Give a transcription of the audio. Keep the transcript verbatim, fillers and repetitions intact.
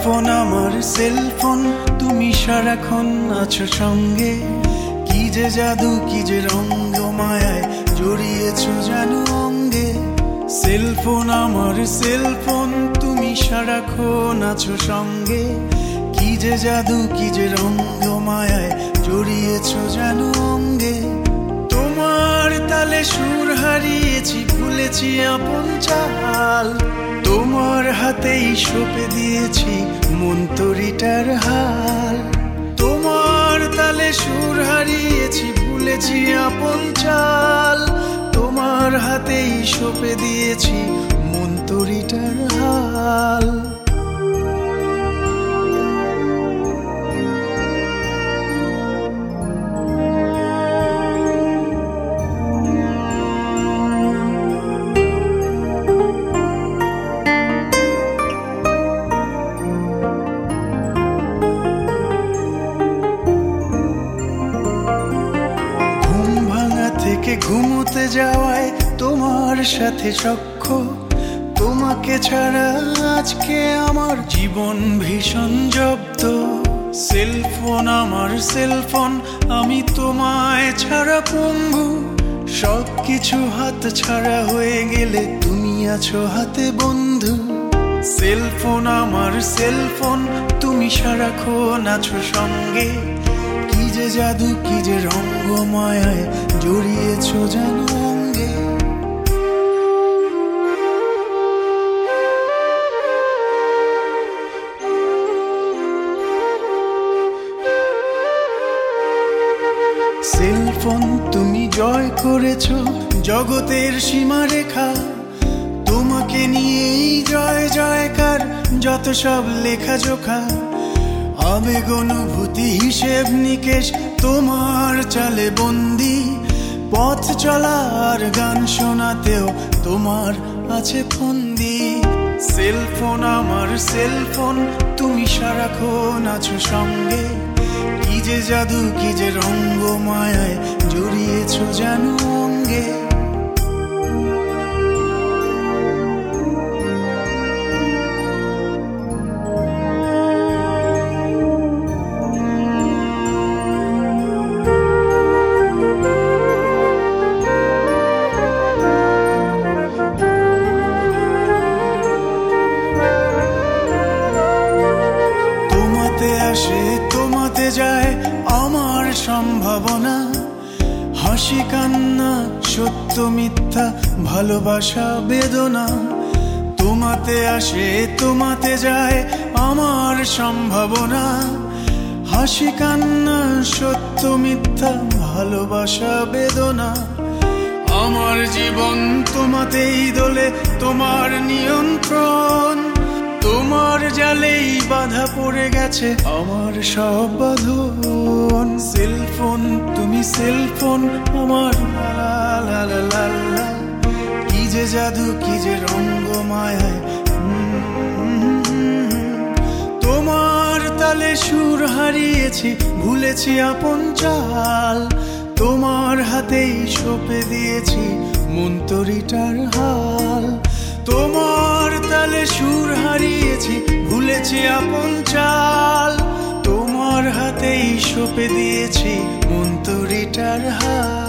Cellphone আমার cellphone, তুমি সারাক্ষণ আছো সঙ্গে। কি যে জাদু, কি যে রঙ্গ মায়ায় জড়িয়েছো জানো অঙ্গে। সেলফোন আমার সেলফোন, তুমি সারাক্ষণ আছো সঙ্গে। কি যে জাদু, কি যে রঙ্গ মায়ায় জড়িয়েছো জানো অঙ্গে। তোমার তালে সুর হারিয়েছি, ভুলেছি আপন চাল। তোমার হাতেই সঁপে দিয়েছি মন তরিটার হাল। তোমার তালে সুর হারিয়েছি, ভুলেছি আপন চাল। তোমার হাতেই সঁপে দিয়েছি মন তরিটার হাল। ঘুমোতে যাওয়ায় তোমার সাথে সখ্য। তোমাকে ছাড়া আজকে আমার জীবন ভীষণ জব্দ। সেলফোন আমার সেলফোন, আমি তোমায় ছাড়া পঙ্গু। সব কিছু হাত ছাড়া হয়ে গেলে তুমি আছো হাতে বন্ধু। সেলফোন আমার সেলফোন, তুমি সারাক্ষণ আছো সঙ্গে। কি যে জাদু, কি যে রঙ্গ মায়ায় জড়িয়েছো জানো অঙ্গে। সেলফোন তুমি জয় করেছো জগতের সীমারেখা। তোমাকে নিয়েই জয় জয়কার যত সব লেখা জোখা। আবেগ অনুভূতি হিসেব নিকেশ তোমার চালে বন্দি। পথ চলার গান শোনাতেও তোমার আছে ফন্দি। সেলফোন আমার সেলফোন, তুমি সারাক্ষণ আছো সঙ্গে। কি যে জাদু, কি যে রঙ্গ মায়ায় জড়িয়েছো জানো অঙ্গে। তোমাতে যায় আমার সম্ভাবনা। হাসি কান্না সত্য মিথ্যা ভালোবাসা বেদনা। তোমাতে আসে তোমাতে যায় আমার সম্ভাবনা। হাসি কান্না সত্য মিথ্যা ভালোবাসা বেদনা। আমার জীবন তোমাতেই দোলে, তোমার নিয়ন্ত্রণ। তোমার জালেই বাধা পড়ে গেছে আমার সব বাঁধন। সেলফোন তুমি সেলফোন আমার, লা লা লা লা। কি যে জাদু, কি যে রঙ্গ মায়ায় তোমার তালে সুর হারিয়েছি, ভুলেছি আপন চাল। তোমার হাতেই সঁপে দিয়েছি মন তরিটার হাল। তোমার তালে সুর হারিয়েছি, ভুলেছি আপন চাল। তোমার হাতেই সঁপে দিয়েছি মন তরিটার হাল।